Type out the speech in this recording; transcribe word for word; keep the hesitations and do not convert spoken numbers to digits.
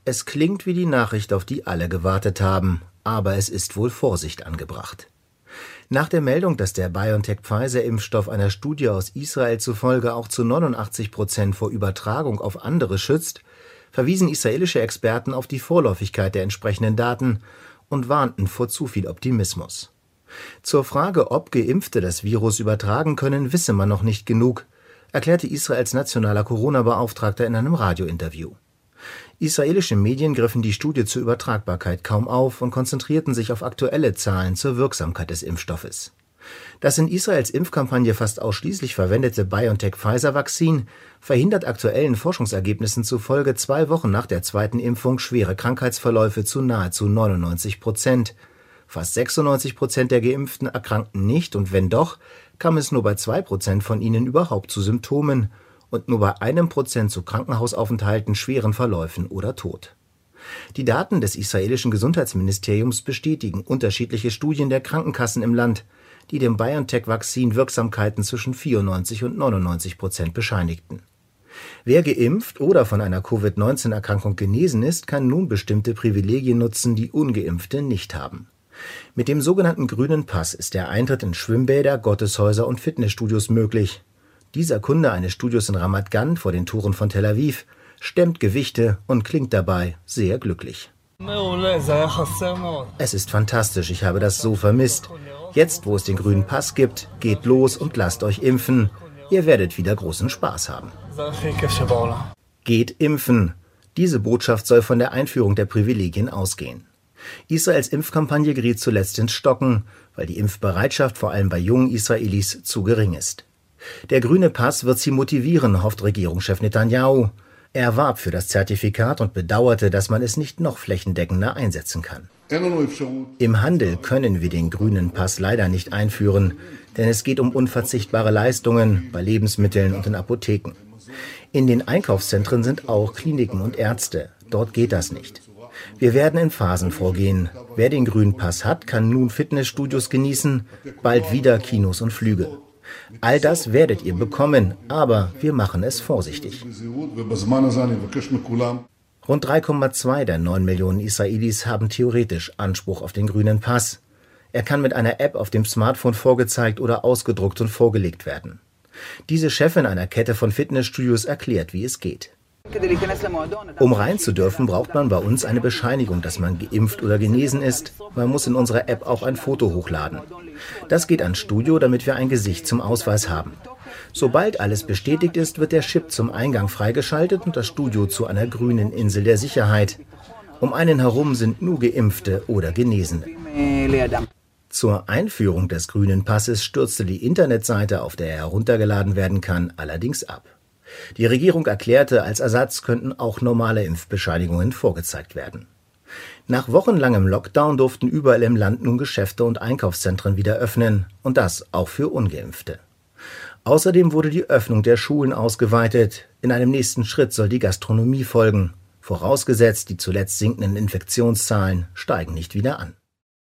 Es klingt wie die Nachricht, auf die alle gewartet haben, aber es ist wohl Vorsicht angebracht. Nach der Meldung, dass der BioNTech-Pfizer-Impfstoff einer Studie aus Israel zufolge auch zu neunundachtzig Prozent vor Übertragung auf andere schützt, verwiesen israelische Experten auf die Vorläufigkeit der entsprechenden Daten und warnten vor zu viel Optimismus. Zur Frage, ob Geimpfte das Virus übertragen können, wisse man noch nicht genug, erklärte Israels nationaler Corona-Beauftragter in einem Radiointerview. Israelische Medien griffen die Studie zur Übertragbarkeit kaum auf und konzentrierten sich auf aktuelle Zahlen zur Wirksamkeit des Impfstoffes. Das in Israels Impfkampagne fast ausschließlich verwendete BioNTech-Pfizer-Vakzin verhindert aktuellen Forschungsergebnissen zufolge zwei Wochen nach der zweiten Impfung schwere Krankheitsverläufe zu nahezu neunundneunzig Prozent. Fast sechsundneunzig Prozent der Geimpften erkrankten nicht und wenn doch, kam es nur bei zwei Prozent von ihnen überhaupt zu Symptomen und nur bei einem Prozent zu Krankenhausaufenthalten, schweren Verläufen oder Tod. Die Daten des israelischen Gesundheitsministeriums bestätigen unterschiedliche Studien der Krankenkassen im Land, die dem BioNTech-Vakzin Wirksamkeiten zwischen vierundneunzig und neunundneunzig Prozent bescheinigten. Wer geimpft oder von einer Covid neunzehn Erkrankung genesen ist, kann nun bestimmte Privilegien nutzen, die Ungeimpfte nicht haben. Mit dem sogenannten grünen Pass ist der Eintritt in Schwimmbäder, Gotteshäuser und Fitnessstudios möglich. Dieser Kunde eines Studios in Ramat Gan vor den Toren von Tel Aviv stemmt Gewichte und klingt dabei sehr glücklich. Es ist fantastisch, ich habe das so vermisst. Jetzt, wo es den grünen Pass gibt, geht los und lasst euch impfen. Ihr werdet wieder großen Spaß haben. Geht impfen. Diese Botschaft soll von der Einführung der Privilegien ausgehen. Israels Impfkampagne geriet zuletzt ins Stocken, weil die Impfbereitschaft vor allem bei jungen Israelis zu gering ist. Der grüne Pass wird sie motivieren, hofft Regierungschef Netanyahu. Er warb für das Zertifikat und bedauerte, dass man es nicht noch flächendeckender einsetzen kann. Im Handel können wir den grünen Pass leider nicht einführen, denn es geht um unverzichtbare Leistungen bei Lebensmitteln und in Apotheken. In den Einkaufszentren sind auch Kliniken und Ärzte. Dort geht das nicht. Wir werden in Phasen vorgehen. Wer den grünen Pass hat, kann nun Fitnessstudios genießen, bald wieder Kinos und Flüge. All das werdet ihr bekommen, aber wir machen es vorsichtig. Rund drei Komma zwei der neun Millionen Israelis haben theoretisch Anspruch auf den grünen Pass. Er kann mit einer App auf dem Smartphone vorgezeigt oder ausgedruckt und vorgelegt werden. Diese Chefin einer Kette von Fitnessstudios erklärt, wie es geht. Um rein zu dürfen, braucht man bei uns eine Bescheinigung, dass man geimpft oder genesen ist. Man muss in unserer App auch ein Foto hochladen. Das geht ans Studio, damit wir ein Gesicht zum Ausweis haben. Sobald alles bestätigt ist, wird der Chip zum Eingang freigeschaltet und das Studio zu einer grünen Insel der Sicherheit. Um einen herum sind nur Geimpfte oder Genesene. Zur Einführung des grünen Passes stürzte die Internetseite, auf der er heruntergeladen werden kann, allerdings ab. Die Regierung erklärte, als Ersatz könnten auch normale Impfbescheinigungen vorgezeigt werden. Nach wochenlangem Lockdown durften überall im Land nun Geschäfte und Einkaufszentren wieder öffnen, und das auch für Ungeimpfte. Außerdem wurde die Öffnung der Schulen ausgeweitet. In einem nächsten Schritt soll die Gastronomie folgen, vorausgesetzt, die zuletzt sinkenden Infektionszahlen steigen nicht wieder an.